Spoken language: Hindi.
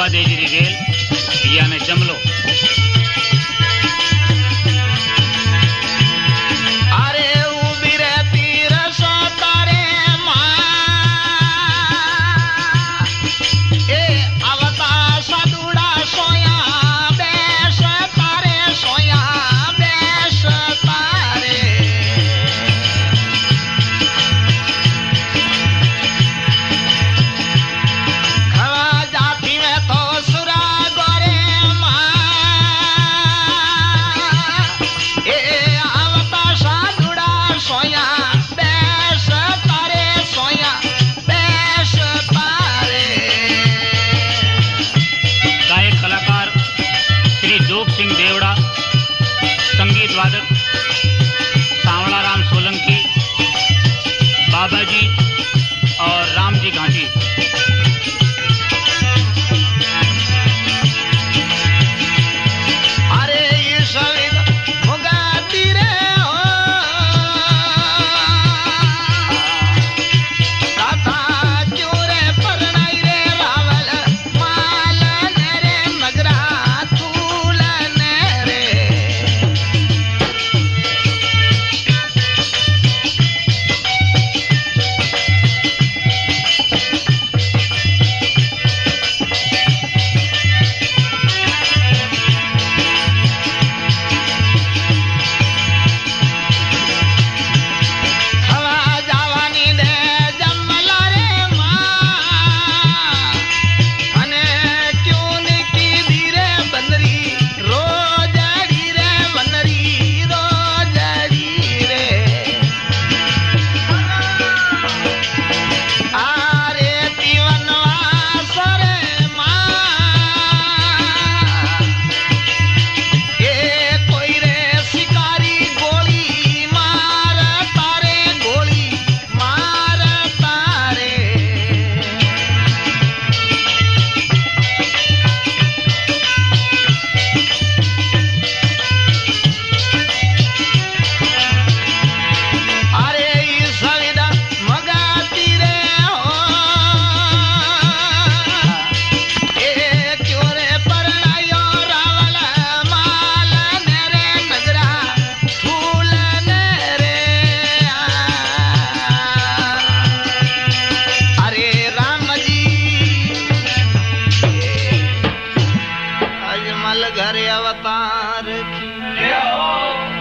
चंपा देवी री वेल याने जमलो। अरे उबी रहती रसा तारे माँ ए अवता साधुड़ा सोया बेश तारे सोया बेश तारे खवा जाती में तो सुरा गोरे माँ ए अवता साधुड़ा सोया बेश तारे सोया बेश तारे गायक कलाकार श्री जोग सिंह देवड़ा, संगीत वादक सांवला राम सोलंकी, बाबा जी और राम जी घाटी। अरे ये सविद मुगाती रे हो दाता चोरे परनाई रे रावल मालन रे नगरा तूलन रे हवा जावानी दे जमला रे माँ अने क्यों निकी धीरे बनरी रोजड़ी रे बनरी रोजड़ी रे आरे तीवनवास रे माँ ए कोई रे शिकारी गोली मार तारे गोली मार तारे अरे ई सविदा मगाती रे हो ए क्यों रे परणायो रावल मालन रे नगरा फूलन रे अरे राम जी अजमल घर अवतार की